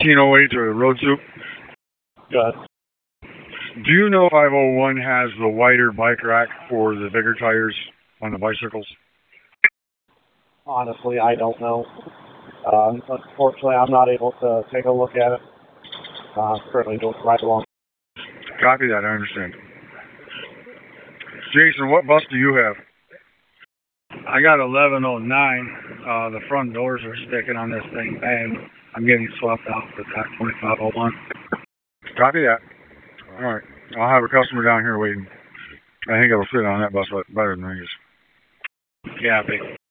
1808 or the Road Soup. Good. Do you know 501 has the wider bike rack for the bigger tires on the bicycles? Honestly, I don't know. Unfortunately, I'm not able to take a look at it. Currently doing right along. Copy that, I understand. Jason, what bus do you have? I got 1109. The front doors are sticking on this thing, and I'm getting swapped out for that 2501. Copy that. All right. I'll have a customer down here waiting. I think it'll fit on that bus better than these. Copy.